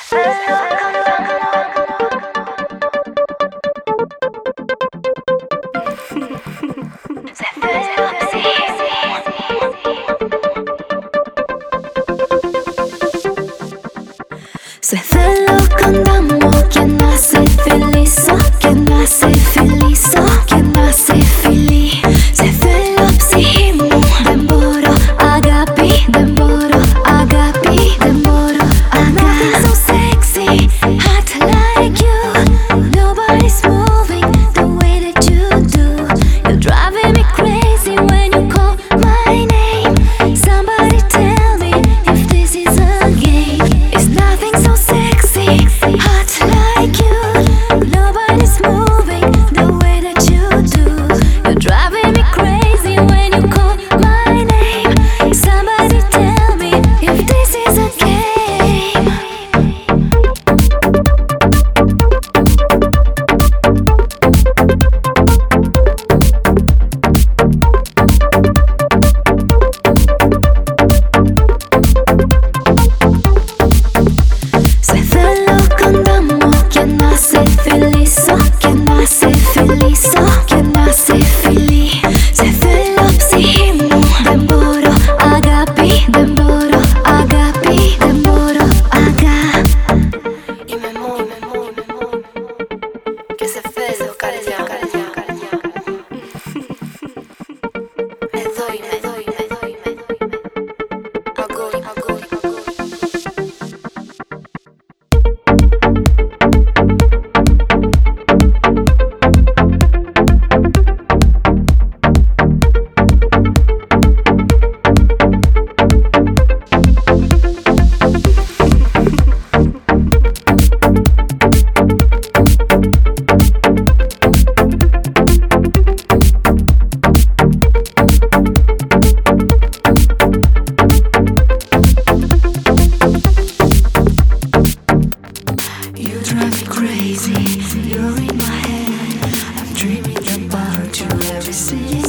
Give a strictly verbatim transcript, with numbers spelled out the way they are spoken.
Se hace loco andamos, quien hace feliz, oh, quien hace feliz, oh, quien hace feliz. Se velopsihimu, demboro, agapi, demboro, agapi, demboro, agapi. So sexy, hot like you. Nobody's moving the way that you do. You're driving me crazy when you call my name. Somebody tell me if this is a game. It's nothing so sexy, hot like you. Nobody's moving the way that you do. You're driving me crazy when you call my name. Somebody tell me if this is a game. Se hace loco andamos, quien hace feliz, oh, quien hace feliz, oh, quien hace feliz. Se velopsihimu, demboro, agapi, demboro, agapi, demboro, aga. Y me mueve, me mueve, me mueve. Que se fede, cariño, cariño, cariño. Me doy, me doy, me doy, me doy. Agora, agora, agora. You drive me crazy, you're in my head. I'm dreaming about you every single